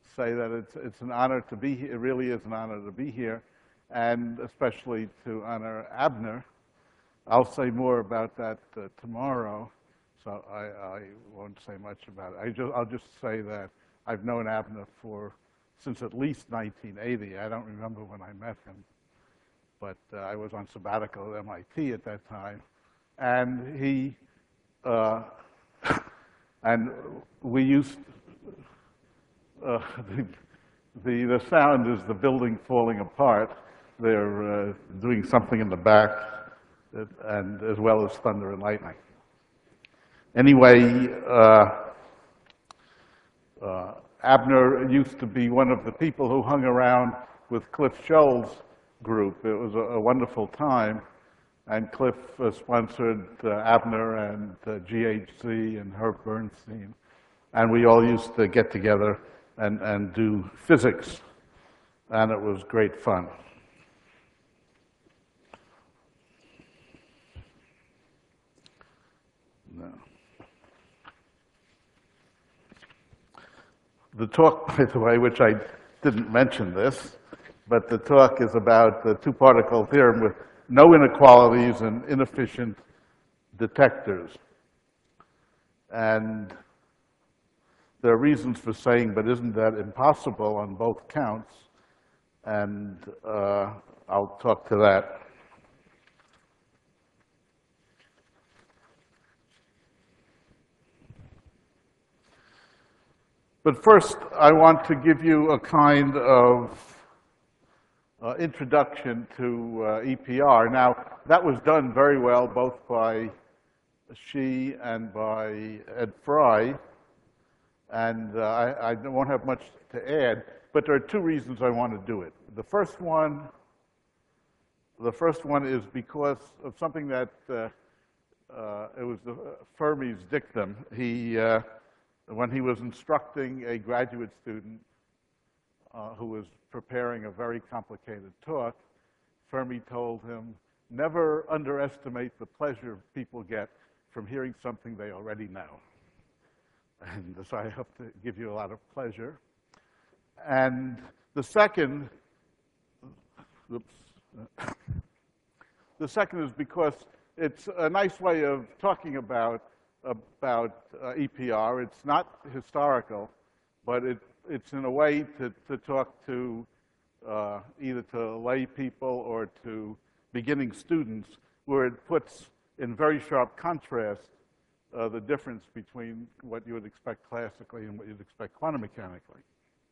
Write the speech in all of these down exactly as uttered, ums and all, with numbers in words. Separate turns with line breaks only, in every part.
say that it's, it's an honor to be here. It really is an honor to be here, and especially to honor Abner. I'll say more about that uh, tomorrow, so I, I won't say much about it. I just, I'll just say that I've known Abner for since at least nineteen eighty. I don't remember when I met him, but uh, I was on sabbatical at M I T at that time, and he uh, and we used uh, the, the the sound is the building falling apart. They're uh, doing something in the back, and as well as thunder and lightning. Anyway, uh, uh, Abner used to be one of the people who hung around with Cliff Scholl's group. It was a, a wonderful time, and Cliff uh, sponsored uh, Abner and uh, G H Z and Herb Bernstein, and we all used to get together and, and do physics, and it was great fun. No. The talk, by the way, which I didn't mention this, but the talk is about the two-particle theorem with no inequalities and inefficient detectors. And there are reasons for saying, but isn't that impossible on both counts? And uh, I'll talk to that. But first, I want to give you a kind of uh, introduction to uh, E P R. Now, that was done very well, both by Xi and by Ed Fry, and uh, I, I won't have much to add, but there are two reasons I want to do it. The first one, the first one is because of something that, uh, uh, it was the, uh, Fermi's dictum. He, uh, when he was instructing a graduate student uh, who was preparing a very complicated talk, Fermi told him, never underestimate the pleasure people get from hearing something they already know. And so I hope to give you a lot of pleasure. And the second, oops, the second is because it's a nice way of talking about about uh, E P R. It's not historical, but it, it's in a way to, to talk to uh, either to lay people or to beginning students, where it puts in very sharp contrast uh, the difference between what you would expect classically and what you'd expect quantum mechanically.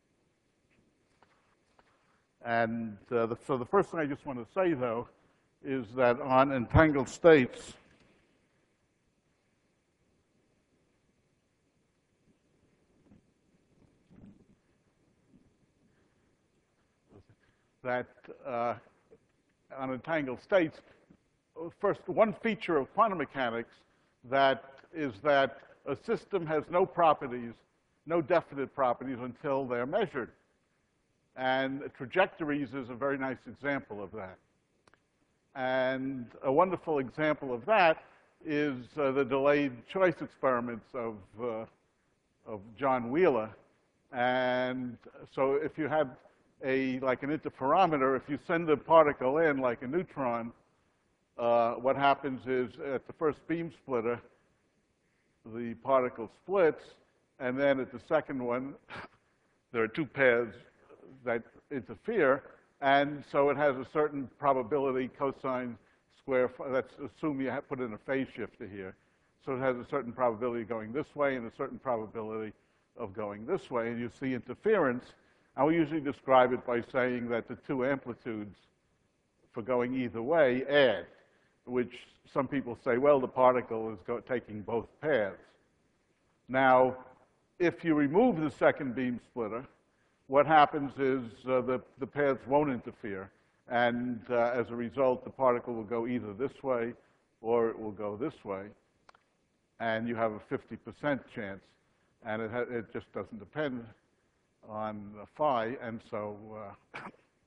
And uh, the, so the first thing I just want to say, though, is that on entangled states, that uh, on entangled states, first, one feature of quantum mechanics that is that a system has no properties, no definite properties until they're measured. And trajectories is a very nice example of that. And a wonderful example of that is uh, the delayed choice experiments of, uh, of John Wheeler. And so if you had a, like an interferometer, if you send a particle in, like a neutron, uh, what happens is at the first beam splitter, the particle splits, and then at the second one, there are two pairs that interfere, and so it has a certain probability, cosine square, let's assume you have put in a phase shifter here. So it has a certain probability of going this way and a certain probability of going this way, and you see interference. And we usually describe it by saying that the two amplitudes for going either way add, which some people say, well, the particle is go taking both paths. Now, if you remove the second beam splitter, what happens is uh, the, the paths won't interfere. And uh, as a result, the particle will go either this way or it will go this way. And you have a fifty percent chance. And it, ha it just doesn't depend on phi, and so uh,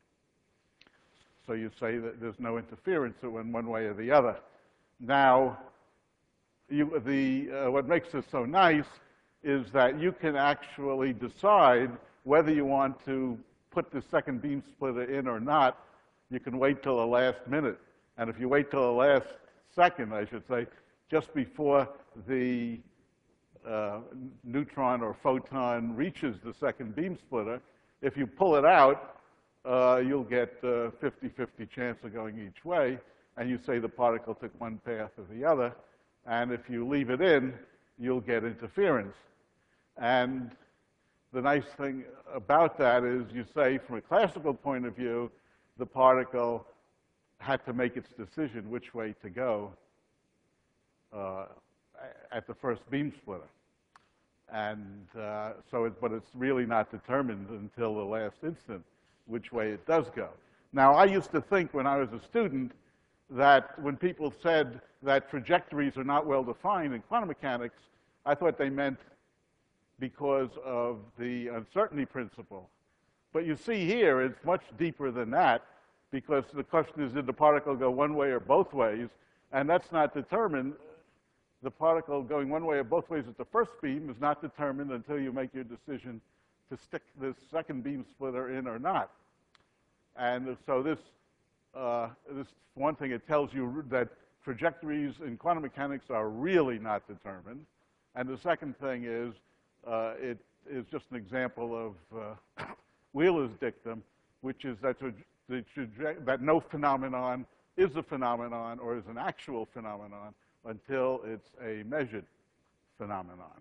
so you say that there's no interference in one way or the other. Now, you, the, uh, what makes this so nice is that you can actually decide whether you want to put the second beam splitter in or not, you can wait till the last minute. And if you wait till the last second, I should say, just before the uh, neutron or photon reaches the second beam splitter, if you pull it out, uh, you'll get a fifty fifty chance of going each way, and you say the particle took one path or the other. And if you leave it in, you'll get interference. And the nice thing about that is you say, from a classical point of view, the particle had to make its decision which way to go uh, at the first beam splitter. And uh, so, it, but it's really not determined until the last instant which way it does go. Now, I used to think when I was a student that when people said that trajectories are not well defined in quantum mechanics, I thought they meant because of the uncertainty principle. But you see here, it's much deeper than that, because the question is, did the particle go one way or both ways? And that's not determined. The particle going one way or both ways at the first beam is not determined until you make your decision to stick this second beam splitter in or not. And so this, uh, this one thing, it tells you that trajectories in quantum mechanics are really not determined. And the second thing is, uh, it is just an example of uh, Wheeler's dictum, which is that, the that no phenomenon is a phenomenon or is an actual phenomenon until it's a measured phenomenon.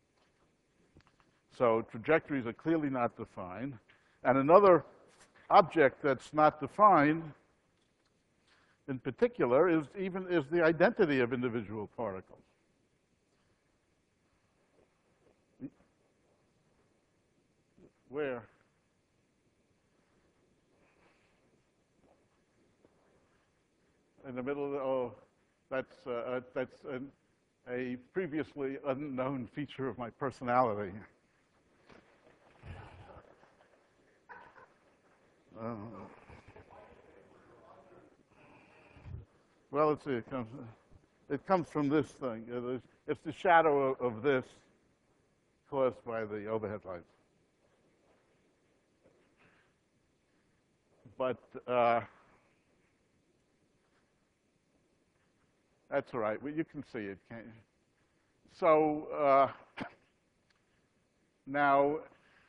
So trajectories are clearly not defined. And another object that's not defined in particular is even is the identity of individual particles. Where? In the middle of the, oh, that's, uh, that's an, a previously unknown feature of my personality. Uh, well, let's see, it comes, it comes from this thing. It is, it's the shadow of, of this caused by the overhead lights. But uh, that's all right. Well, you can see it, can't you? So uh, now,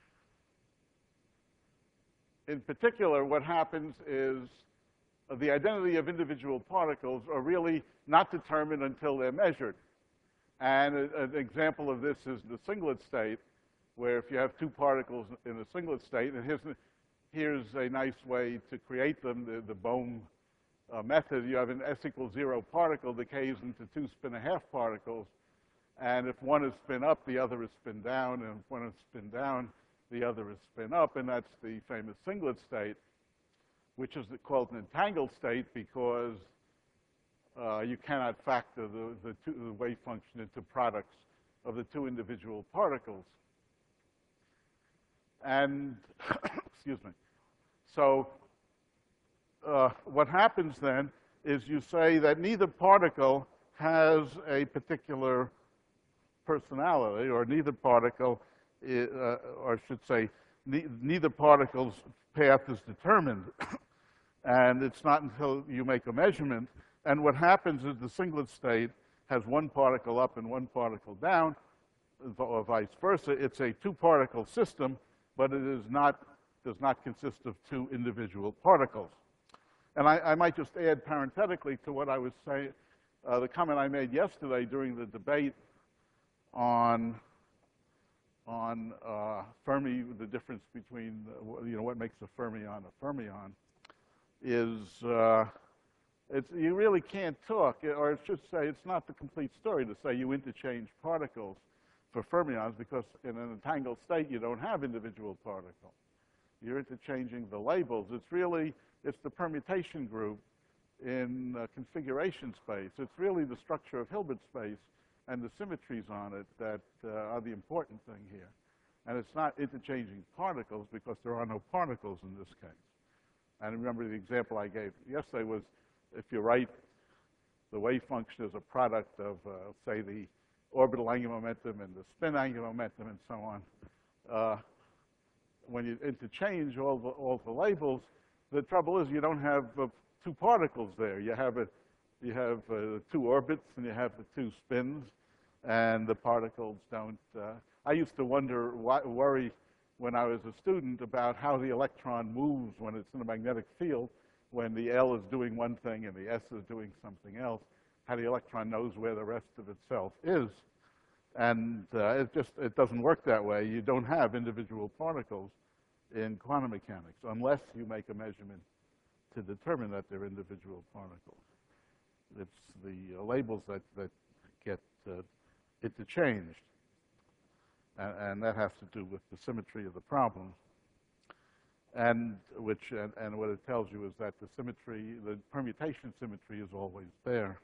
in particular, what happens is uh, the identity of individual particles are really not determined until they're measured. And a, an example of this is the singlet state, where if you have two particles in a singlet state, and here's, here's a nice way to create them, the, the Bohm uh, method. You have an S equals zero particle decays into two spin a half particles. And if one is spin up, the other is spin down. And if one is spin down, the other is spin up. And that's the famous singlet state, which is called an entangled state because uh, you cannot factor the, the, two, the wave function into products of the two individual particles. And, excuse me. So uh, what happens then is you say that neither particle has a particular personality, or neither particle, is, uh, or I should say, ne neither particle's path is determined. And it's not until you make a measurement. And what happens is the singlet state has one particle up and one particle down, or vice versa. It's a two-particle system, but it is not, does not consist of two individual particles. And I, I might just add parenthetically to what I was saying, uh, the comment I made yesterday during the debate on, on uh, Fermi, the difference between, uh, you know, what makes a fermion a fermion, is uh, it's, you really can't talk, or I should say it's not the complete story to say you interchange particles for fermions, because in an entangled state you don't have individual particles. You're interchanging the labels. It's really, it's the permutation group in uh, configuration space. It's really the structure of Hilbert space and the symmetries on it that uh, are the important thing here. And it's not interchanging particles because there are no particles in this case. And remember the example I gave yesterday was if you write the wave function as a product of, uh, say, the orbital angular momentum and the spin angular momentum and so on, uh, when you interchange all the, all the labels, the trouble is you don't have uh, two particles there. You have, a, you have uh, two orbits and you have the two spins, and the particles don't. Uh, I used to wonder, why, worry when I was a student about how the electron moves when it's in a magnetic field, when the L is doing one thing and the S is doing something else, how the electron knows where the rest of itself is. And uh, it just, it doesn't work that way. You don't have individual particles in quantum mechanics unless you make a measurement to determine that they're individual particles. It's the uh, labels that, that get uh, interchanged. And, and that has to do with the symmetry of the problem. And which, and, and what it tells you is that the symmetry, the permutation symmetry is always there.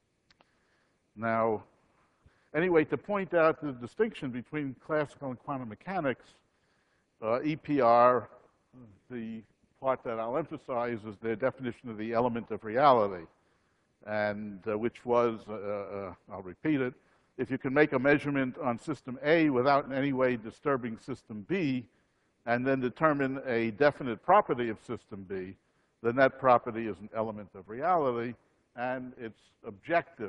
Now, anyway, to point out the distinction between classical and quantum mechanics, uh, E P R, the part that I'll emphasize is their definition of the element of reality, and uh, which was, uh, uh, I'll repeat it, if you can make a measurement on system A without in any way disturbing system B, and then determine a definite property of system B, then that property is an element of reality, and it's objective.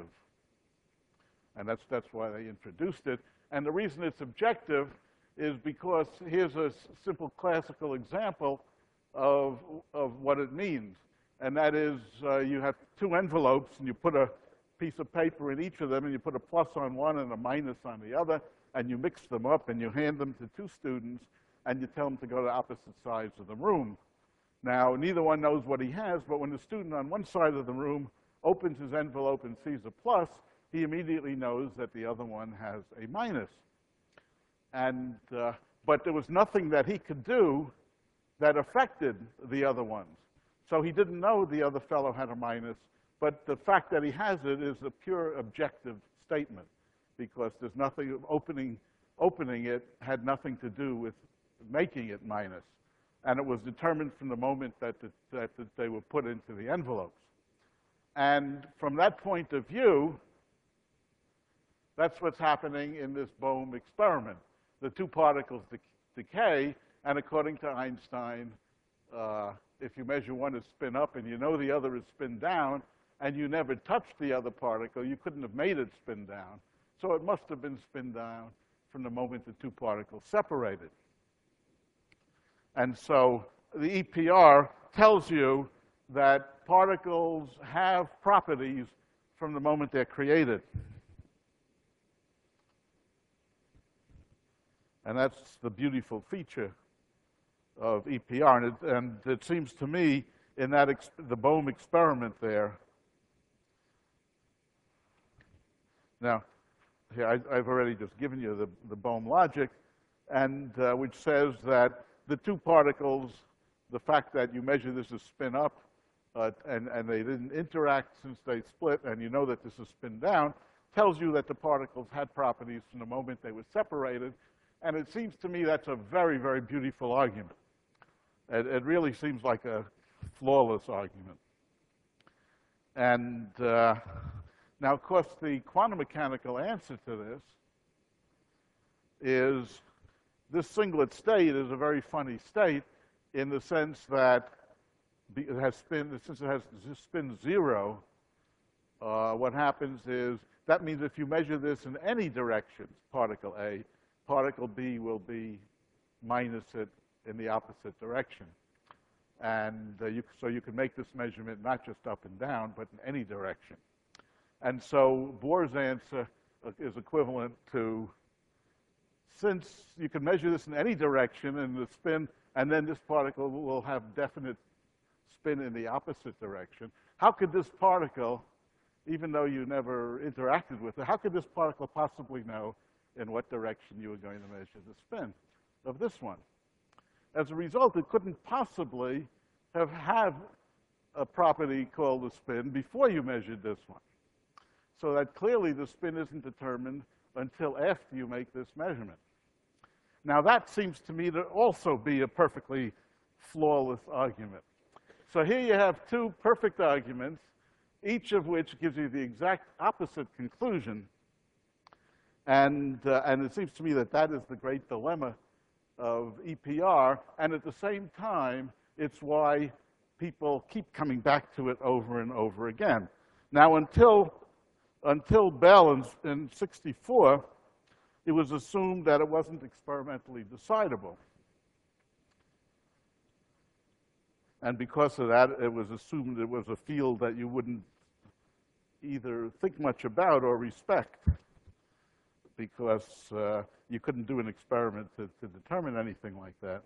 And that's, that's why they introduced it. And the reason it's objective is because here's a simple classical example of, of what it means. And that is uh, you have two envelopes, and you put a piece of paper in each of them, and you put a plus on one and a minus on the other, and you mix them up, and you hand them to two students, and you tell them to go to opposite sides of the room. Now, neither one knows what he has, but when the student on one side of the room opens his envelope and sees a plus, he immediately knows that the other one has a minus. And, uh, but there was nothing that he could do that affected the other ones. So he didn't know the other fellow had a minus, but the fact that he has it is a pure objective statement, because there's nothing, opening, opening it had nothing to do with making it minus. And it was determined from the moment that, the, that, that they were put into the envelopes. And from that point of view, that's what's happening in this Bohm experiment. The two particles de decay, and according to Einstein, uh, if you measure one as spin up and you know the other is spin down, and you never touched the other particle, you couldn't have made it spin down. So it must have been spin down from the moment the two particles separated. And so the E P R tells you that particles have properties from the moment they're created. And that's the beautiful feature of E P R. And it, and it seems to me in that ex the Bohm experiment there. Now, here I, I've already just given you the, the Bohm logic, and uh, which says that the two particles, the fact that you measure this as spin up, uh, and, and they didn't interact since they split, and you know that this is spin down, tells you that the particles had properties from the moment they were separated. And it seems to me that's a very, very beautiful argument. It, it really seems like a flawless argument. And uh, now, of course, the quantum mechanical answer to this is this singlet state is a very funny state in the sense that it has spin, since it has spin zero, uh, what happens is that means if you measure this in any direction, particle A, particle B will be minus it in the opposite direction. And uh, you, so you can make this measurement not just up and down, but in any direction. And so Bohr's answer is equivalent to, since you can measure this in any direction and the spin, and then this particle will have definite spin in the opposite direction, how could this particle, even though you never interacted with it, how could this particle possibly know in what direction you were going to measure the spin of this one? As a result, it couldn't possibly have had a property called the spin before you measured this one. So that clearly the spin isn't determined until after you make this measurement. Now that seems to me to also be a perfectly flawless argument. So here you have two perfect arguments, each of which gives you the exact opposite conclusion. And, uh, and it seems to me that that is the great dilemma of E P R, and at the same time, it's why people keep coming back to it over and over again. Now, until, until Bell in, in sixty-four, it was assumed that it wasn't experimentally decidable. And because of that, it was assumed it was a field that you wouldn't either think much about or respect, because uh, you couldn't do an experiment to, to determine anything like that.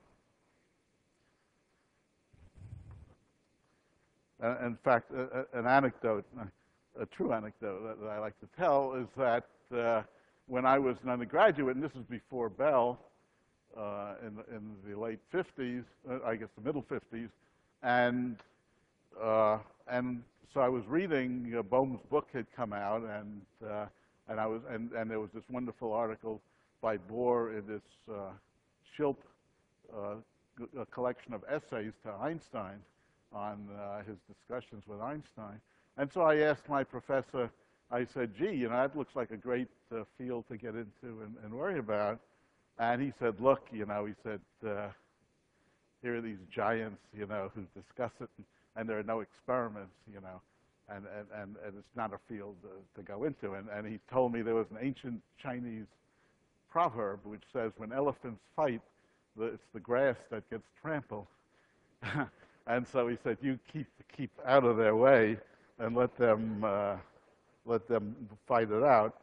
Uh, in fact, uh, an anecdote, a true anecdote that, that I like to tell is that uh, when I was an undergraduate, and this is before Bell, uh, in, in the late fifties, uh, I guess the middle fifties, and uh, and so I was reading, uh, Bohm's book had come out, and uh, and I was and, and there was this wonderful article by Bohr in this uh, Schilp uh, a collection of essays to Einstein on uh, his discussions with Einstein. And so I asked my professor, I said, gee, you know, that looks like a great uh, field to get into and, and worry about. And he said, look, you know, he said, uh, here are these giants, you know, who discuss it, and, and there are no experiments, you know, and, and, and, and it's not a field uh, to go into. And, and he told me there was an ancient Chinese proverb which says, when elephants fight, the, it's the grass that gets trampled. And so he said, you keep keep out of their way and let them uh, let them fight it out.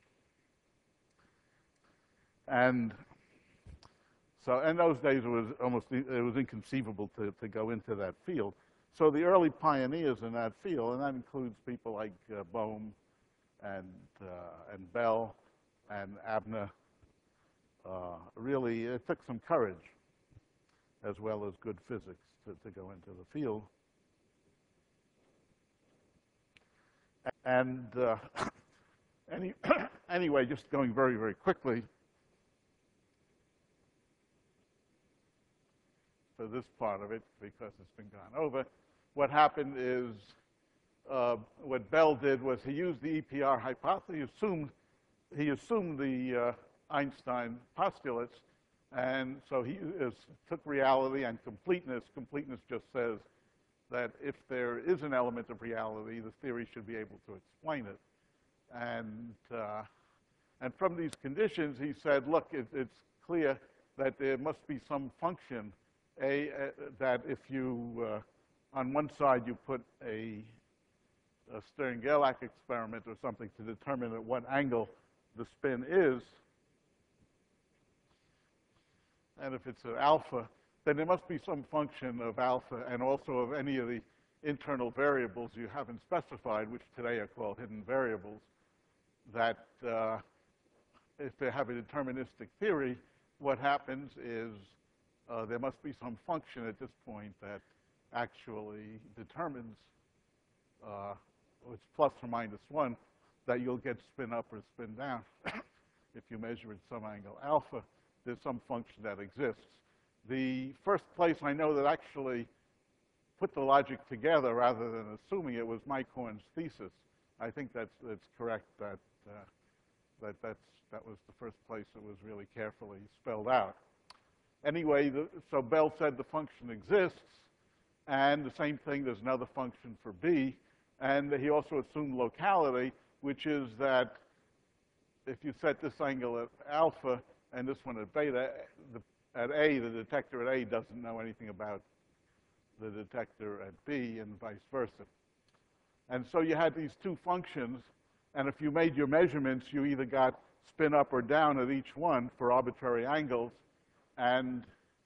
And so in those days, it was almost it was inconceivable to, to go into that field. So the early pioneers in that field, and that includes people like uh, Bohm and uh, and Bell and Abner, uh, really it took some courage, as well as good physics, to, to go into the field. And uh, any, anyway, just going very, very quickly to this part of it, because it's been gone over, what happened is uh, what Bell did was he used the E P R hypothesis. He assumed, he assumed the uh, Einstein postulates. And so he is, took reality and completeness. Completeness just says that if there is an element of reality, the theory should be able to explain it. And, uh, and from these conditions, he said, look, it, it's clear that there must be some function, a, uh, that if you, uh, on one side, you put a, a Stern-Gerlach experiment or something to determine at what angle the spin is, and if it's an alpha, then there must be some function of alpha and also of any of the internal variables you haven't specified, which today are called hidden variables, that uh, if they have a deterministic theory, what happens is uh, there must be some function at this point that actually determines, uh, it's plus or minus one, that you'll get spin up or spin down if you measure at some angle alpha. There's some function that exists. The first place I know that actually put the logic together rather than assuming it was Mike Horn's thesis. I think that's, that's correct, that, uh, that that's, that was the first place it was really carefully spelled out. Anyway, the, so Bell said the function exists, and the same thing, there's another function for B, and he also assumed locality, which is that if you set this angle at alpha, and this one at beta, the, at A, the detector at A doesn't know anything about the detector at B, and vice versa. And so you had these two functions, and if you made your measurements, you either got spin up or down at each one for arbitrary angles, and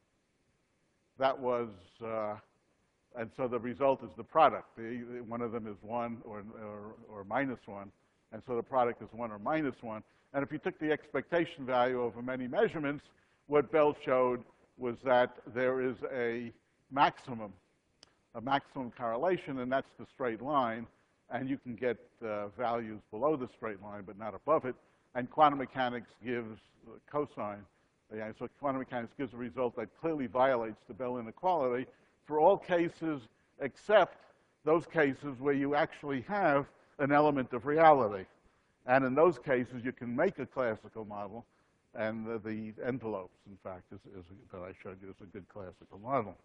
that was, uh, and so the result is the product. The, one of them is one or, or, or minus one, and so the product is one or minus one. And if you took the expectation value over many measurements, what Bell showed was that there is a maximum, a maximum correlation, and that's the straight line. And you can get uh, values below the straight line, but not above it. And quantum mechanics gives cosine. Yeah, so quantum mechanics gives a result that clearly violates the Bell inequality for all cases except those cases where you actually have an element of reality. And in those cases, you can make a classical model, And the, the envelopes, in fact, is, is, that I showed you is a good classical model.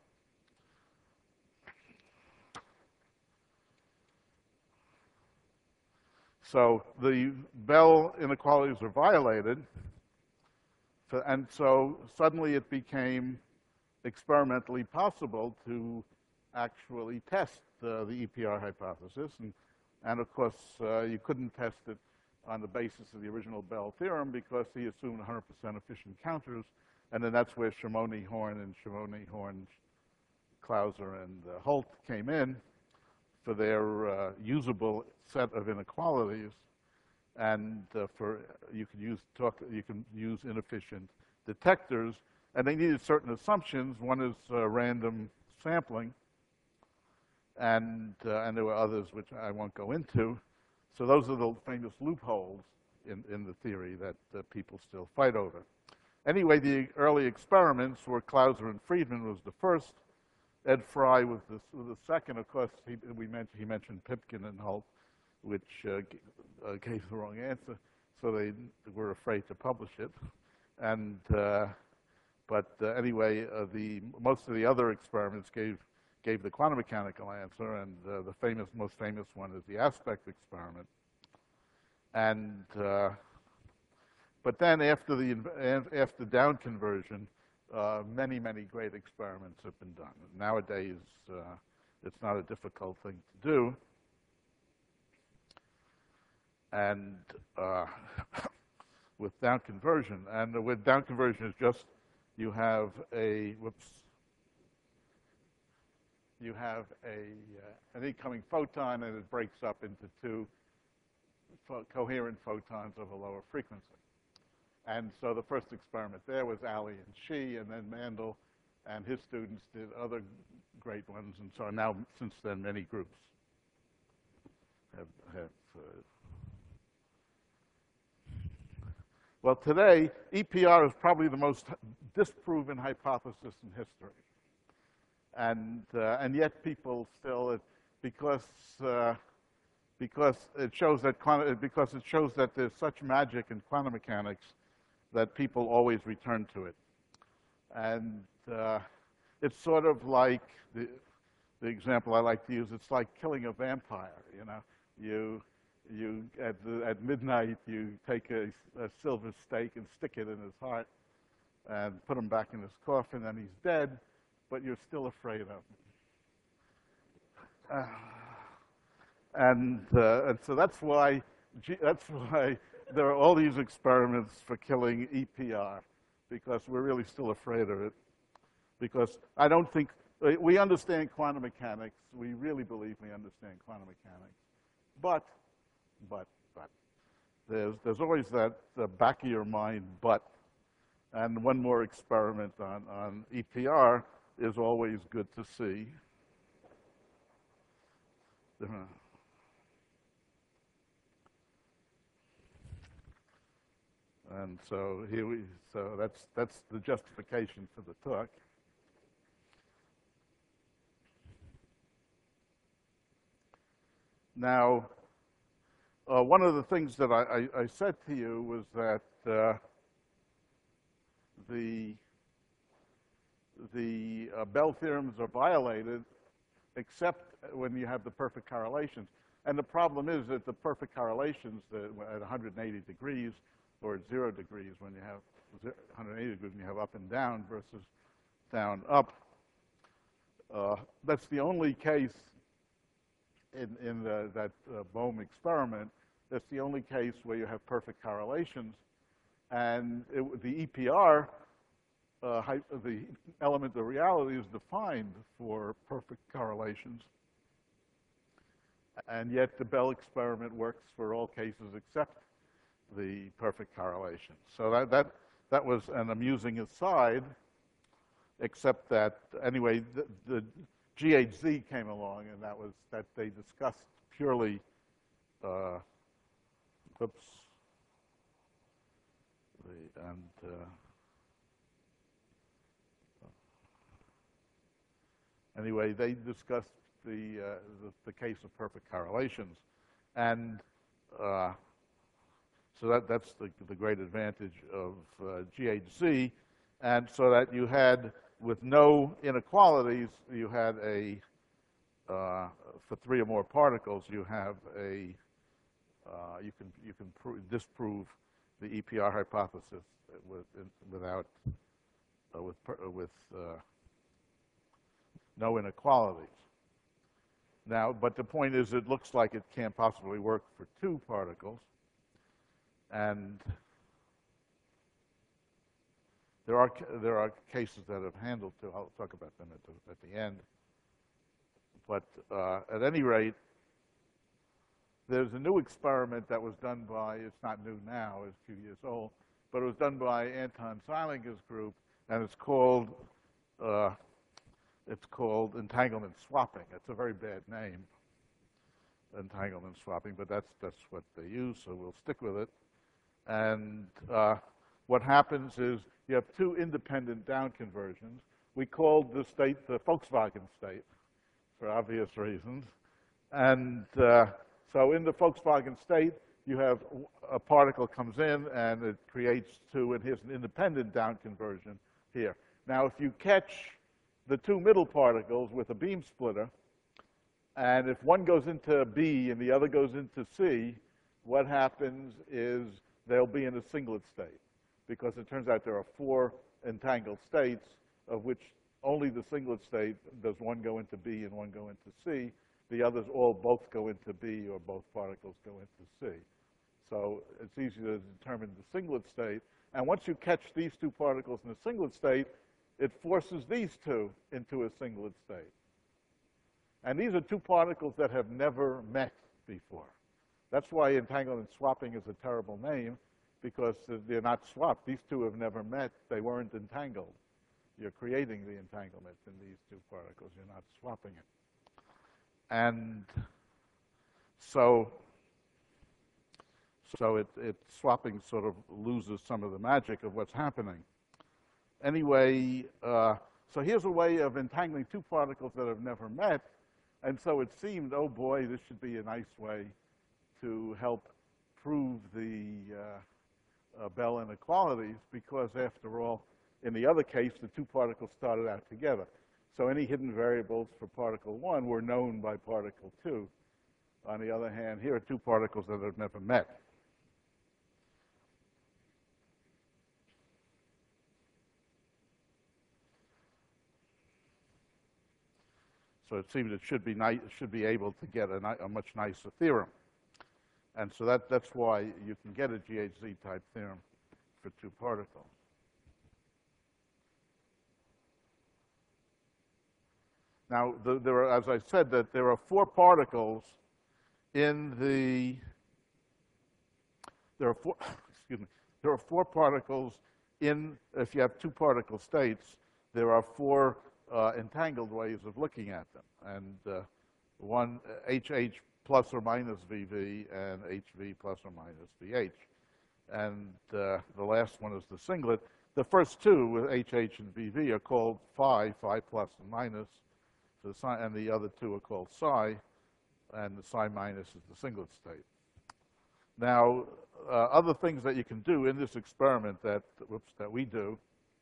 So the Bell inequalities are violated, and so suddenly it became experimentally possible to actually test uh, the E P R hypothesis. And, and of course, uh, you couldn't test it on the basis of the original Bell theorem because he assumed one hundred percent efficient counters. And then that's where Shimoni, Horn, and Shimoni, Horn, Clauser, and uh, Holt came in for their uh, usable set of inequalities. And uh, for you can use talk, you can use inefficient detectors, and they needed certain assumptions. One is uh, random sampling, and uh, and there were others which I won't go into. So those are the famous loopholes in in the theory that uh, people still fight over. Anyway, the early experiments were Clauser and Friedman was the first. Ed Fry was the, was the second. Of course, he, we mentioned, he mentioned Pipkin and Holt, which uh, g uh, gave the wrong answer, so they were afraid to publish it. And uh, but uh, anyway, uh, the most of the other experiments gave gave the quantum mechanical answer, and uh, the famous, most famous one is the aspect experiment. And uh, but then after the after down conversion, uh, many many great experiments have been done. Nowadays, uh, it's not a difficult thing to do. And uh, with down conversion, and with down conversion is just you have a whoops, you have a uh, an incoming photon, and it breaks up into two pho coherent photons of a lower frequency. And so the first experiment there was Alley and Shi, and then Mandel and his students did other great ones, and so now since then many groups have have. Uh, Well, today, E P R is probably the most disproven hypothesis in history. And, uh, and yet people still, it, because, uh, because, it shows that quantum, because it shows that there's such magic in quantum mechanics that people always return to it. And uh, it's sort of like the, the example I like to use, it's like killing a vampire, you know. You, You, at, the, at midnight, you take a, a silver stake and stick it in his heart and put him back in his coffin, and he's dead, but you're still afraid of him. Uh, and, uh, and so that's why, that's why there are all these experiments for killing E P R, because we're really still afraid of it. Because I don't think, we understand quantum mechanics, we really believe we understand quantum mechanics, but But, but, there's, there's always that uh, back of your mind, but. And one more experiment on, on E P R is always good to see. Uh, and so here we, so that's, that's the justification for the talk. Now, Uh, one of the things that I, I, I said to you was that uh, the, the uh, Bell theorems are violated except when you have the perfect correlations. And the problem is that the perfect correlations that at one hundred eighty degrees or at zero degrees when you have one hundred eighty degrees when you have up and down versus down up, uh, that's the only case in, in the, that uh, Bohm experiment. That's the only case where you have perfect correlations. And it, the E P R, uh, the element of reality, is defined for perfect correlations. And yet the Bell experiment works for all cases except the perfect correlations. So that, that, that was an amusing aside, except that, anyway, the, the G H Z came along, and that was that they discussed purely, uh, oops, the, and uh, anyway, they discussed the, uh, the the case of perfect correlations, and uh, So that, that's the, the great advantage of uh, G H Z. And so that you had, with no inequalities, you had a, uh, for three or more particles, you have a, uh, you can, you can disprove the E P R hypothesis with, without, uh, with, with uh, no inequalities. Now, but the point is, it looks like it can't possibly work for two particles. And there are, there are cases that have handled two. I'll talk about them at the, at the end. But uh, at any rate, there's a new experiment that was done by, it's not new now, it's a few years old, but it was done by Anton Zeilinger's group, and it's called, uh, it's called entanglement swapping. It's a very bad name, entanglement swapping, but that's, that's what they use, so we'll stick with it. And uh, what happens is you have two independent down conversions. We called the state the Volkswagen state for obvious reasons. And uh, so in the Volkswagen state, you have a particle comes in and it creates two, and here's an independent down conversion here. Now, if you catch the two middle particles with a beam splitter, and if one goes into B and the other goes into C, what happens is they'll be in a singlet state, because it turns out there are four entangled states, of which only the singlet state does one go into B and one go into C. The others all both go into B, or both particles go into C. So it's easy to determine the singlet state. And once you catch these two particles in a singlet state, it forces these two into a singlet state. And these are two particles that have never met before. That's why entanglement swapping is a terrible name, because they're not swapped. These two have never met. They weren't entangled. You're creating the entanglement in these two particles. You're not swapping it. And so, so it, it swapping sort of loses some of the magic of what's happening. Anyway, uh, so here's a way of entangling two particles that have never met. And so it seemed, oh boy, this should be a nice way to help prove the uh, uh, Bell inequalities, because after all, in the other case, the two particles started out together. So any hidden variables for particle one were known by particle two. On the other hand, here are two particles that have never met. So it seems it should be nice, should be able to get a, a much nicer theorem. And so that, that's why you can get a G H Z type theorem for two particles. Now, the, there are, as I said, that there are four particles in the, there are four, excuse me, there are four particles in, if you have two particle states, there are four uh, entangled ways of looking at them. And uh, one, H H plus or minus V V, and H V plus or minus V H. And uh, the last one is the singlet. The first two, with H H and V V, are called phi, phi plus and minus, so the, and the other two are called psi, and the psi minus is the singlet state. Now, uh, other things that you can do in this experiment that, whoops, that we do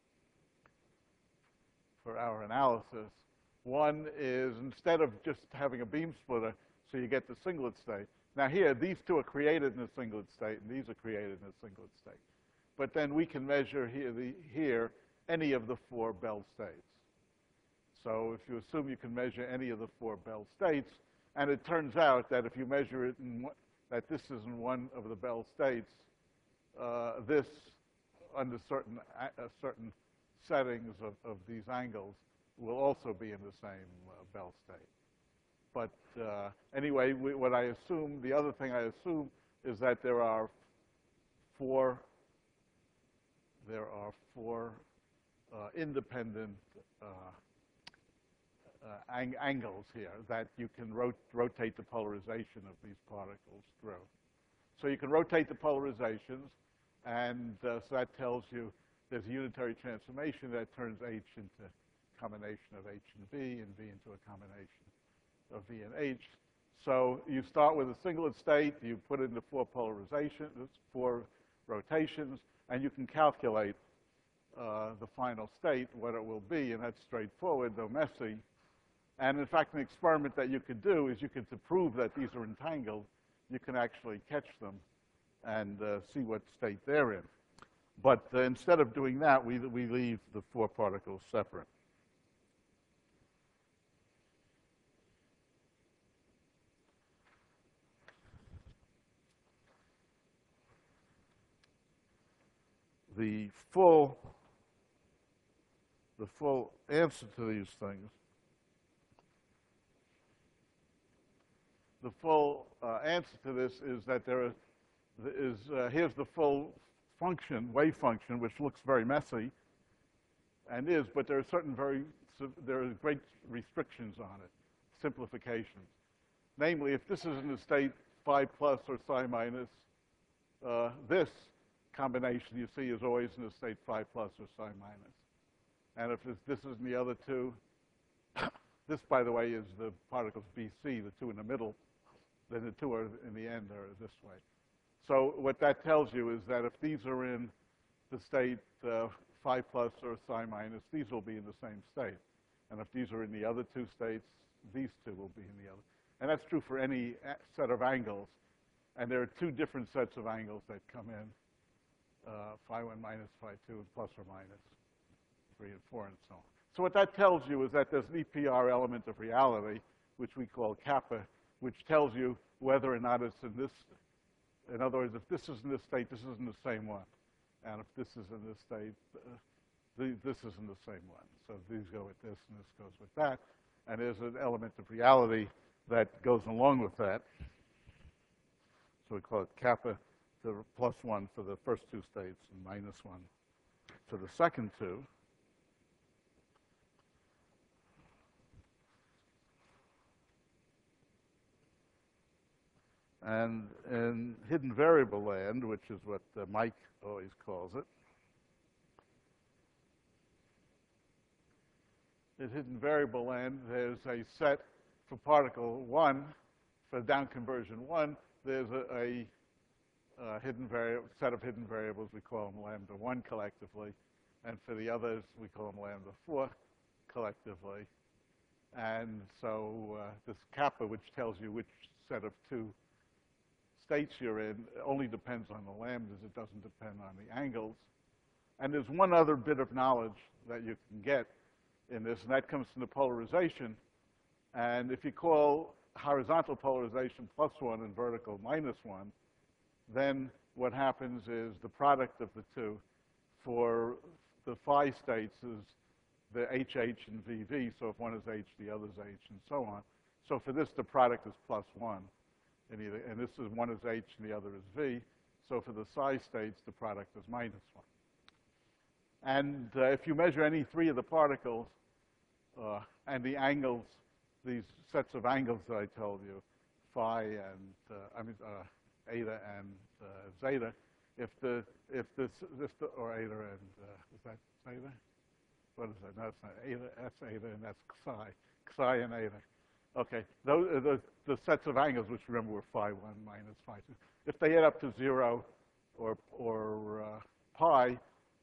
for our analysis, one is instead of just having a beam splitter, so you get the singlet state. Now here, these two are created in a singlet state, and these are created in a singlet state. But then we can measure here, the, here any of the four Bell states. So if you assume you can measure any of the four Bell states, and it turns out that if you measure it in one, that this is in one of the Bell states, uh, this under certain uh, certain settings of, of these angles will also be in the same uh, Bell state. But uh, anyway, we, what I assume, the other thing I assume is that there are four, there are four uh, independent uh, uh, ang angles here that you can rot rotate the polarization of these particles through. So you can rotate the polarizations, and uh, so that tells you there's a unitary transformation that turns H into a combination of H and V, and V into a combination of V and H. So you start with a singlet state, you put in the four polarizations, four rotations, and you can calculate uh, the final state, what it will be, and that's straightforward, though messy. And in fact, an experiment that you could do is you could, to prove that these are entangled, you can actually catch them and uh, see what state they're in. But uh, instead of doing that, we, we leave the four particles separate. The full, the full answer to these things, the full uh, answer to this is that there is, is uh, here's the full function, wave function, which looks very messy, and is, but there are certain very, there are great restrictions on it, simplifications. Namely, if this is in the state phi plus or psi minus, uh, this combination you see is always in the state phi plus or psi minus. And if this is in the other two, this, by the way, is the particles B C, the two in the middle, then the two are in the end are this way. So what that tells you is that if these are in the state uh, phi plus or psi minus, these will be in the same state. And if these are in the other two states, these two will be in the other. And that's true for any set of angles. And there are two different sets of angles that come in, uh, phi one minus phi two, and plus or minus three and four, and so on. So what that tells you is that there's an E P R element of reality, which we call kappa, which tells you whether or not it's in this. In other words, if this is in this state, this is in the same one. And if this is in this state, uh, the, this is in the same one. So these go with this, and this goes with that. And there's an element of reality that goes along with that. So we call it kappa to the plus one for the first two states and minus one for the second two. And in hidden variable land, which is what uh, Mike always calls it, in hidden variable land, there's a set for particle one, for down conversion one, there's a, a, a hidden vari set of hidden variables, we call them lambda one collectively, and for the others, we call them lambda four collectively. And so uh, this kappa, which tells you which set of two states you're in, only depends on the lambdas. It doesn't depend on the angles. And there's one other bit of knowledge that you can get in this, and that comes from the polarization. And if you call horizontal polarization plus one and vertical minus one, then what happens is the product of the two for the phi states is the H H and V V. So if one is H, the other is H, and so on. So for this, the product is plus one. In either, and this is one is H and the other is V. So for the psi states, the product is minus one. And uh, if you measure any three of the particles uh, and the angles, these sets of angles that I told you, phi and uh, I mean uh, eta and uh, zeta, if the if this this or eta and uh, is that zeta? What is that? No, that's not eta. That's eta and that's psi, psi and eta. Okay, those are the, the sets of angles, which remember were phi one minus phi two. If they add up to zero or, or uh, pi,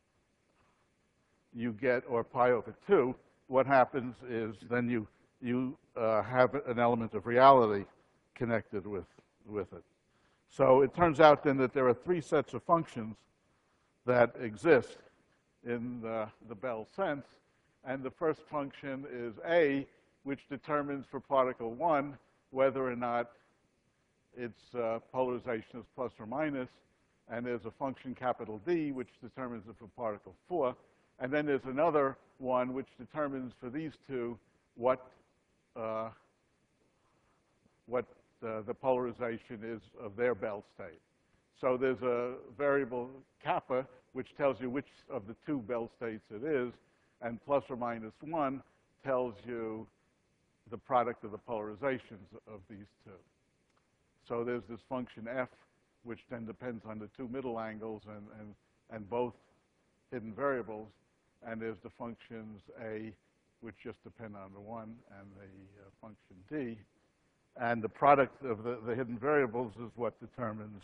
you get, or pi over two, what happens is then you, you uh, have an element of reality connected with, with it. So it turns out then that there are three sets of functions that exist in the, the Bell sense, and the first function is A, which determines for particle one whether or not its uh, polarization is plus or minus, and there's a function capital D which determines it for particle four, and then there's another one which determines for these two what uh, what uh, the polarization is of their Bell state. So there's a variable kappa which tells you which of the two Bell states it is, and plus or minus one tells you the product of the polarizations of these two. So there's this function f, which then depends on the two middle angles and, and, and both hidden variables. And there's the functions a, which just depend on the one, and the uh, function d. And the product of the, the hidden variables is what determines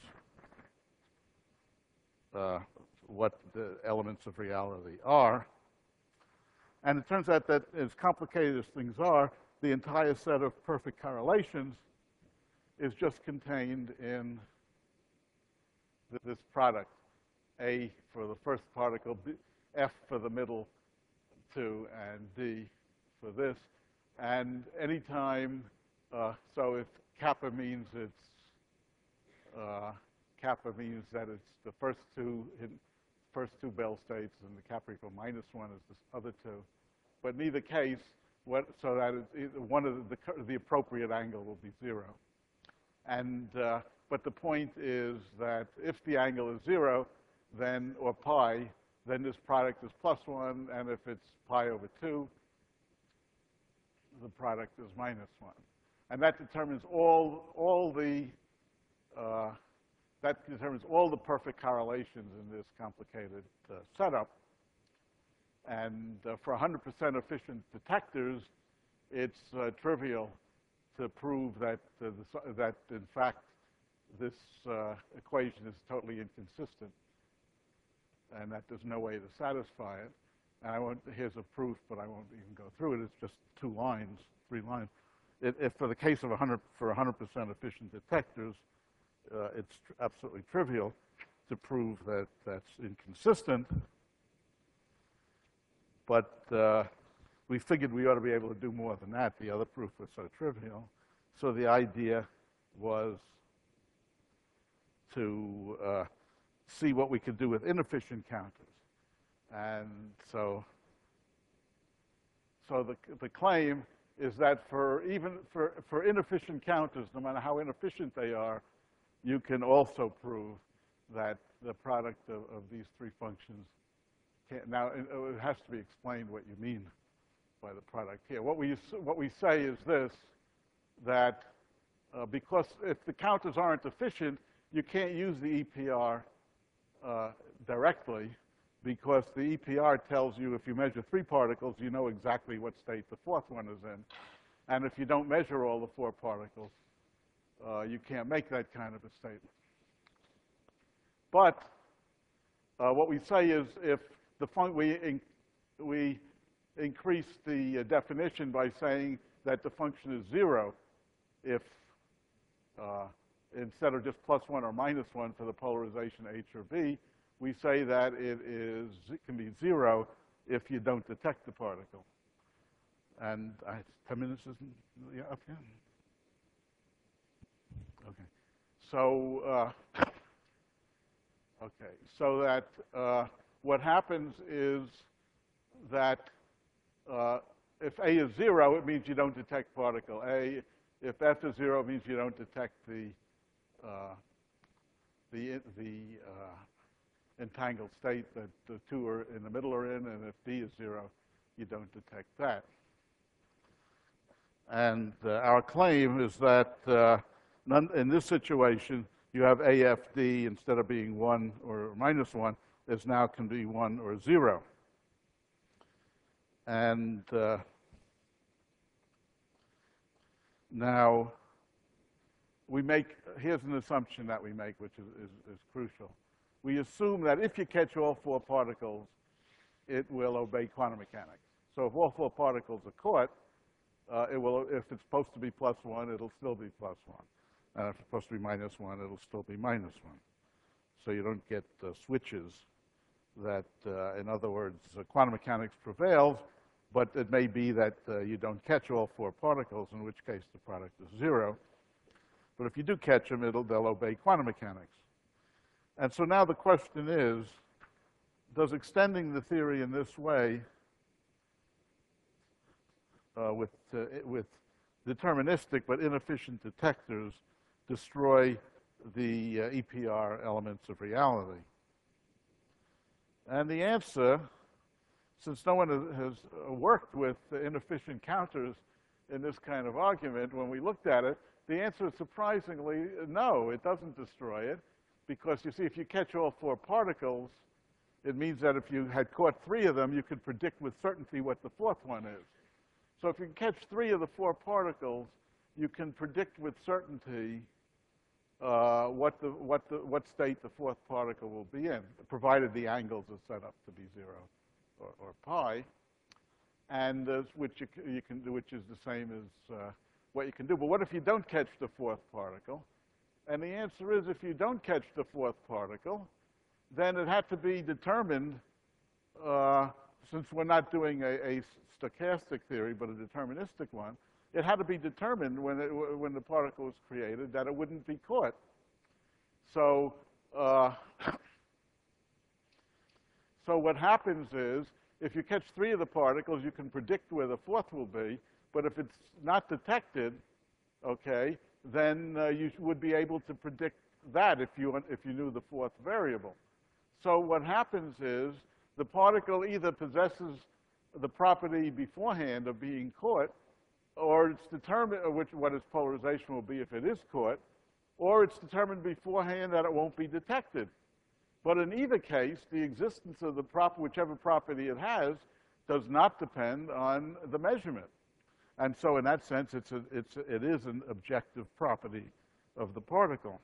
uh, what the elements of reality are. And it turns out that as complicated as things are, the entire set of perfect correlations is just contained in th this product, A for the first particle, B, F for the middle two, and D for this. And anytime, uh, so if kappa means it's, uh, kappa means that it's the first two, first two Bell states, and the kappa equal minus one is the other two. But in either case, what, so that it's, one of the, the, the appropriate angle will be zero. And, uh, but the point is that if the angle is zero, then, or pi, then this product is plus one, and if it's pi over two, the product is minus one. And that determines all, all the, uh, that determines all the perfect correlations in this complicated uh, setup. And uh, for one hundred percent efficient detectors, it's uh, trivial to prove that, uh, the, that in fact, this uh, equation is totally inconsistent, and that there's no way to satisfy it. And I won't, here's a proof, but I won't even go through it. It's just two lines, three lines. It, if for the case of one hundred, for one hundred percent efficient detectors, uh, it's tr absolutely trivial to prove that that's inconsistent. But uh, we figured we ought to be able to do more than that. The other proof was so trivial. So the idea was to uh, see what we could do with inefficient counters. And so, so the, the claim is that for even for, for inefficient counters, no matter how inefficient they are, you can also prove that the product of, of these three functions can't. Now, it, it has to be explained what you mean by the product here. What we, what we say is this, that uh, because if the counters aren't efficient, you can't use the E P R uh, directly, because the E P R tells you if you measure three particles, you know exactly what state the fourth one is in. And if you don't measure all the four particles, uh, you can't make that kind of a statement. But uh, what we say is if the fun we, in we increase the uh, definition by saying that the function is zero if uh, instead of just plus one or minus one for the polarization H or B, we say that it is, it can be zero if you don't detect the particle. And I, ten minutes isn't yeah, up yet? Okay. So, uh, okay, so that uh, what happens is that uh, if A is zero, it means you don't detect particle A. If F is zero, it means you don't detect the uh, the the uh, entangled state that the two are in the middle are in, and if D is zero, you don't detect that. And uh, our claim is that uh, none, in this situation, you have A F D instead of being one or minus one, is now can be one or zero. And uh, now we make, here's an assumption that we make, which is, is, is crucial. We assume that if you catch all four particles, it will obey quantum mechanics. So if all four particles are caught, uh, it will, if it's supposed to be plus one, it'll still be plus one. And if it's supposed to be minus one, it'll still be minus one. So you don't get uh, switches that, uh, in other words, uh, quantum mechanics prevails, but it may be that uh, you don't catch all four particles, in which case the product is zero. But if you do catch them, it'll, they'll obey quantum mechanics. And so now the question is, does extending the theory in this way uh, with, uh, with deterministic but inefficient detectors destroy the uh, E P R elements of reality? And the answer, since no one has worked with inefficient counters in this kind of argument, when we looked at it, the answer is surprisingly no, it doesn't destroy it. Because you see, if you catch all four particles, it means that if you had caught three of them, you could predict with certainty what the fourth one is. So if you can catch three of the four particles, you can predict with certainty uh, what the what the what state the fourth particle will be in, provided the angles are set up to be zero or, or pi, and uh, which you, you can do, which is the same as uh, what you can do. But what if you don't catch the fourth particle? And the answer is, if you don't catch the fourth particle, then it had to be determined. Uh, since we're not doing a, a stochastic theory, but a deterministic one, it had to be determined when, it, when the particle was created that it wouldn't be caught. So, uh, so what happens is, if you catch three of the particles, you can predict where the fourth will be, but if it's not detected, okay, then uh, you would be able to predict that if you, if you knew the fourth variable. So what happens is, the particle either possesses the property beforehand of being caught, or it's determined which, what its polarization will be if it is caught, or it's determined beforehand that it won't be detected. But in either case, the existence of the prop, whichever property it has, does not depend on the measurement. And so in that sense, it's a, it's a, it is an objective property of the particle.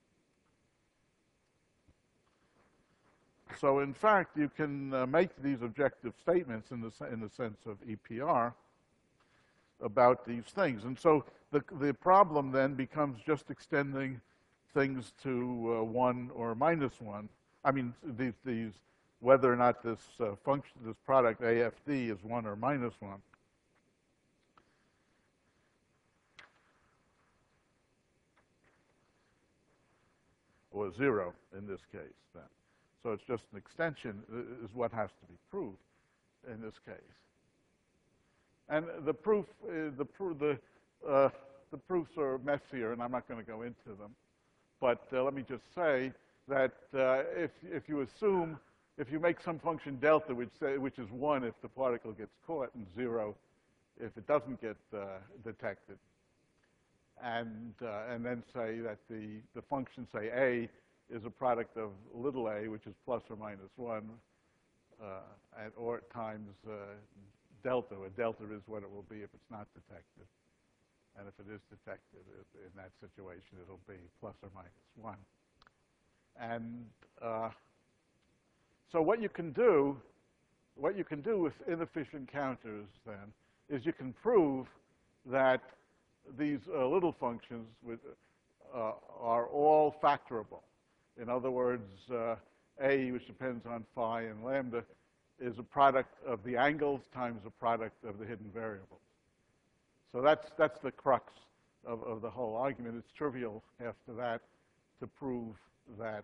So in fact, you can uh, make these objective statements in the, in the sense of E P R about these things. And so the, the problem then becomes just extending things to uh, one or minus one. I mean, these, these whether or not this uh, function, this product A F D is one or minus one. Or zero in this case then. So it's just an extension is what has to be proved in this case. And the proof, uh, the, pro the, uh, the proofs are messier, and I'm not going to go into them. But uh, let me just say that uh, if, if you assume, if you make some function delta, which, say, which is one if the particle gets caught, and zero if it doesn't get uh, detected, and, uh, and then say that the, the function, say, A, is a product of little a, which is plus or minus one, uh, and, or times uh, delta, where delta is what it will be if it's not detected. And if it is detected, it, in that situation, it'll be plus or minus one. And uh, so what you can do, what you can do with inefficient counters, then, is you can prove that these uh, little functions with, uh, are all factorable. In other words, uh, A, which depends on phi and lambda, is a product of the angles times a product of the hidden variables. So that's, that's the crux of, of the whole argument. It's trivial after that to prove that,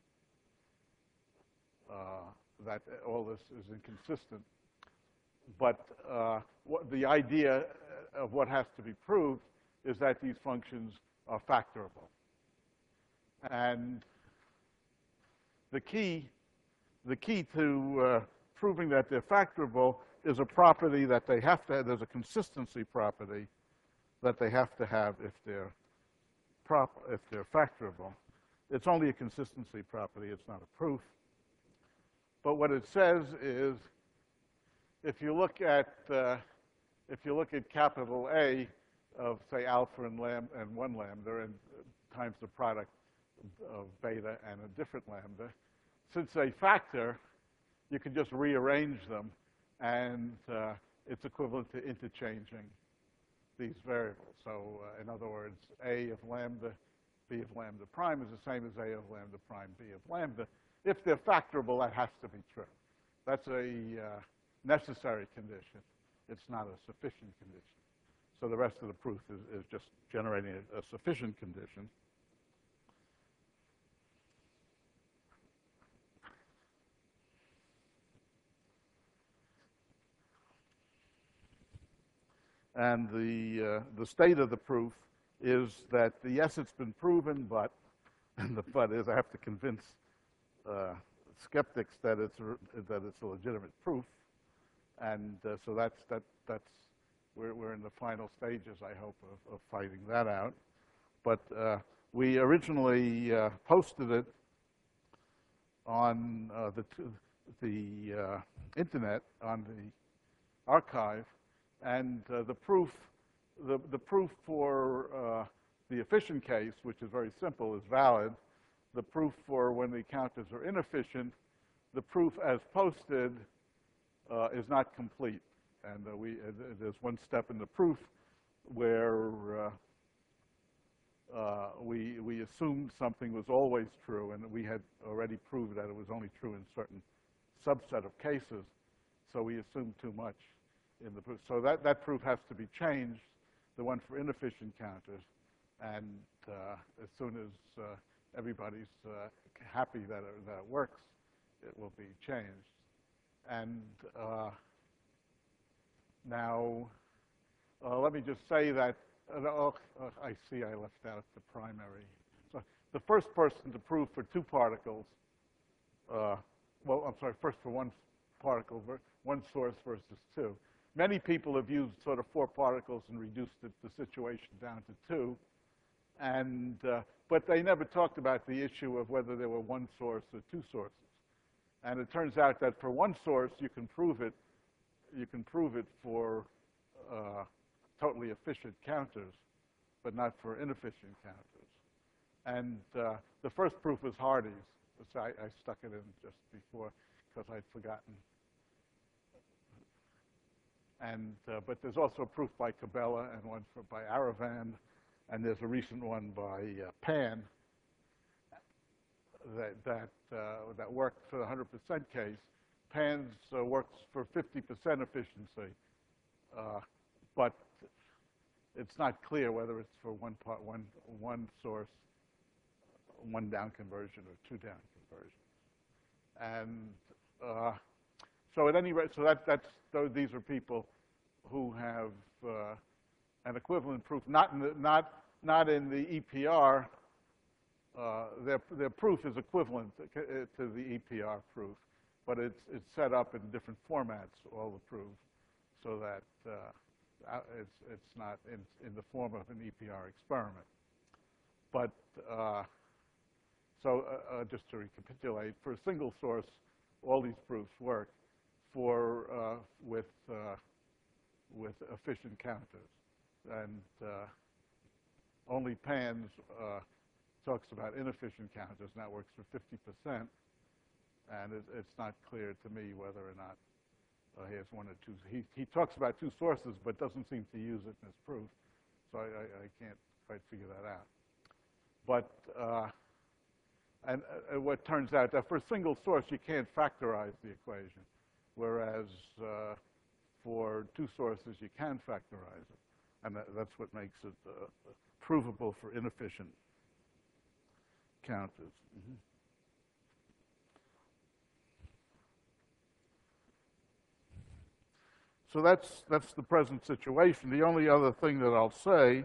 uh, that all this is inconsistent. But uh, what the idea of what has to be proved is that these functions are factorable. And the key, the key to uh, proving that they're factorable is a property that they have to have. There's a consistency property that they have to have if they're prop, if they're factorable. It's only a consistency property. It's not a proof. But what it says is, if you look at uh, if you look at capital A of say alpha and lambda and one lambda and times the product of beta and a different lambda, since they factor, you can just rearrange them, and uh, it's equivalent to interchanging these variables. So uh, in other words, A of lambda, B of lambda prime is the same as A of lambda prime, B of lambda. If they're factorable, that has to be true. That's a uh, necessary condition. It's not a sufficient condition. So the rest of the proof is, is just generating a, a sufficient condition. And the, uh, the state of the proof is that, the, yes, it's been proven, but, and the but is I have to convince uh, skeptics that it's, a, that it's a legitimate proof. And uh, so that's, that, that's we're, we're in the final stages, I hope, of, of fighting that out. But uh, we originally uh, posted it on uh, the, the uh, internet, on the archive. And uh, the proof the, the proof for uh, the efficient case, which is very simple, is valid. The proof for when the counters are inefficient, the proof as posted uh, is not complete. And uh, we, uh, there's one step in the proof where uh, uh, we, we assumed something was always true, and we had already proved that it was only true in certain subset of cases. So we assumed too much in the proof. So that, that proof has to be changed, the one for inefficient counters. And uh, as soon as uh, everybody's uh, happy that it, that it works, it will be changed. And uh, now, uh, let me just say that, uh, oh, uh, I see I left out the primary. So the first person to prove for two particles, uh, well, I'm sorry, first for one particle, one source versus two. Many people have used sort of four particles and reduced it, the situation down to two. And, uh, but they never talked about the issue of whether there were one source or two sources. And it turns out that for one source, you can prove it, you can prove it for uh, totally efficient counters, but not for inefficient counters. And uh, the first proof was Hardy's. So I, I stuck it in just before because I'd forgotten. And, uh, but there's also a proof by Cabela and one for, by Aravan. And there's a recent one by uh, Pan that, that, uh, that worked for the one hundred percent case. Pan's uh, works for fifty percent efficiency, uh, but it's not clear whether it's for one part, one, one source, one down conversion or two down conversions. And uh, so at any rate, so that, that's, so these are people who have uh, an equivalent proof, not in the, not, not in the E P R. Uh, their, their proof is equivalent to, to the E P R proof, but it's, it's set up in different formats, all the proofs, so that uh, it's, it's not in, in the form of an E P R experiment. But uh, so uh, uh, just to recapitulate, for a single source, all these proofs work for uh, with uh, with efficient counters, and uh, only Pan's uh, talks about inefficient counters, and that works for fifty percent. And it, it's not clear to me whether or not uh, he has one or two. He he talks about two sources, but doesn't seem to use it in his proof, so I, I, I can't quite figure that out. But uh, and uh, what turns out that for a single source, you can't factorize the equation, whereas uh, for two sources, you can factorize it. And that, that's what makes it uh, provable for inefficient counters. Mm-hmm. So that's, that's the present situation. The only other thing that I'll say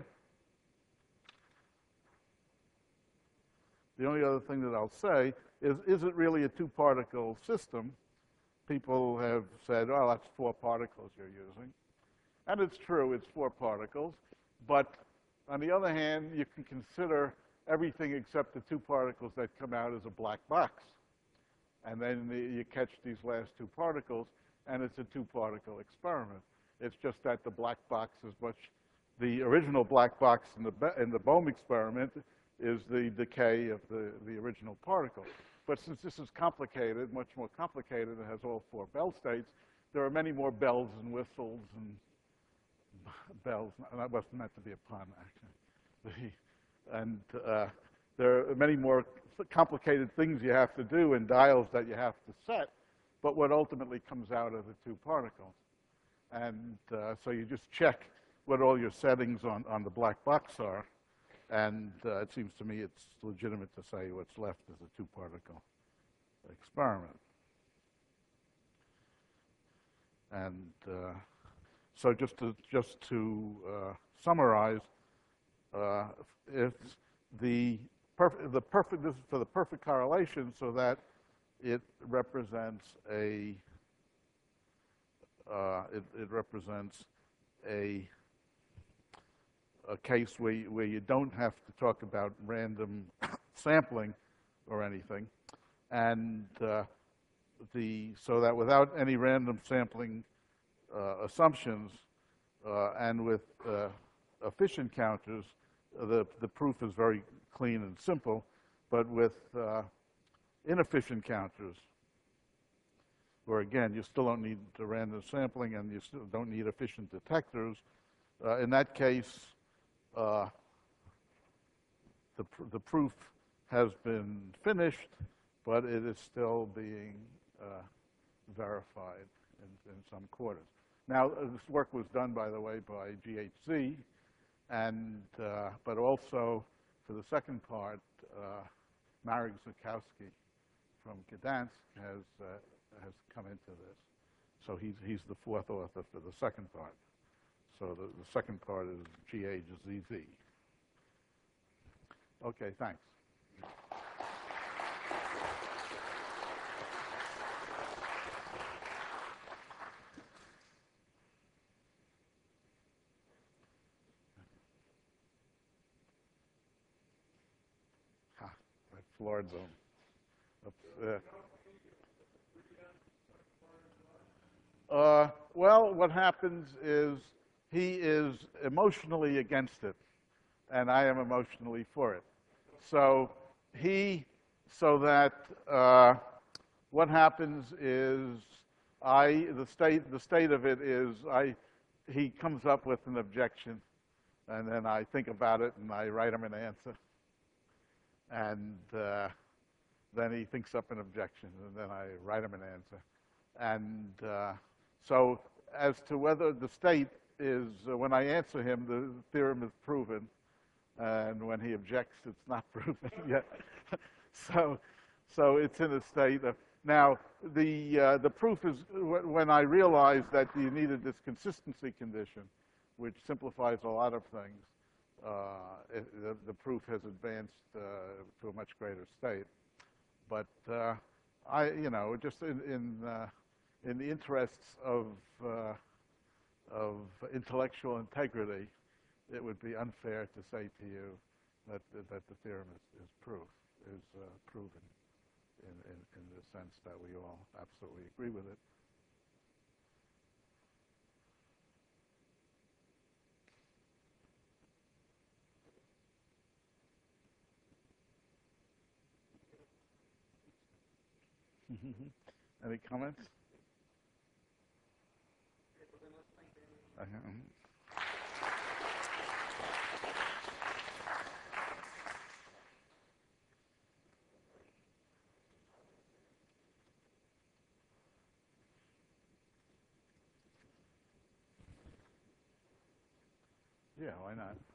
The only other thing that I'll say is, is it really a two-particle system? People have said, oh, that's four particles you're using. And it's true, it's four particles. But on the other hand, you can consider everything except the two particles that come out as a black box. And then the, you catch these last two particles, and it's a two-particle experiment. It's just that the black box is much, the original black box in the, in the Bohm experiment is the decay of the, the original particle. But since this is complicated, much more complicated, it has all four Bell states, there are many more bells and whistles and bells. That wasn't meant to be a pun, actually. The, and uh, there are many more complicated things you have to do and dials that you have to set, but what ultimately comes out are the two particles. And uh, so you just check what all your settings on, on the black box are. And uh, it seems to me it's legitimate to say what's left is a two-particle experiment. And uh, so just to, just to uh, summarize, uh, if the perfect, the perfect, this is for the perfect correlation, so that it represents a, uh, it, it represents a a case where you, where you don't have to talk about random sampling or anything, and uh, the so that without any random sampling uh, assumptions, uh, and with uh, efficient counters, the, the proof is very clean and simple, but with uh, inefficient counters, where again, you still don't need the random sampling and you still don't need efficient detectors, uh, in that case, uh, the, pr the proof has been finished, but it is still being uh, verified in, in some quarters. Now, uh, this work was done, by the way, by G H Z, and uh, but also for the second part, uh, Marek Zukowski from Gdansk has uh, has come into this. So he's he's the fourth author for the second part. So the, the second part is G H Z Z. Okay, thanks. Ha, I floored them. Uh, Uh, well, what happens is he is emotionally against it, and I am emotionally for it. So he, so that uh, what happens is I, the state, the state of it is I, he comes up with an objection, and then I think about it and I write him an answer, and uh, then he thinks up an objection, and then I write him an answer, and. Uh, So as to whether the state is, uh, when I answer him, the theorem is proven, and when he objects, it's not proven yet. so, so it's in a state of, now, the, uh, the proof is, when I realized that you needed this consistency condition, which simplifies a lot of things, uh, it, the, the proof has advanced uh, to a much greater state. But uh, I, you know, just in, in uh, in the interests of, uh, of intellectual integrity, it would be unfair to say to you that, that the theorem is, is proof, is uh, proven in, in, in the sense that we all absolutely agree with it. Any comments? Uh-huh. Yeah, why not?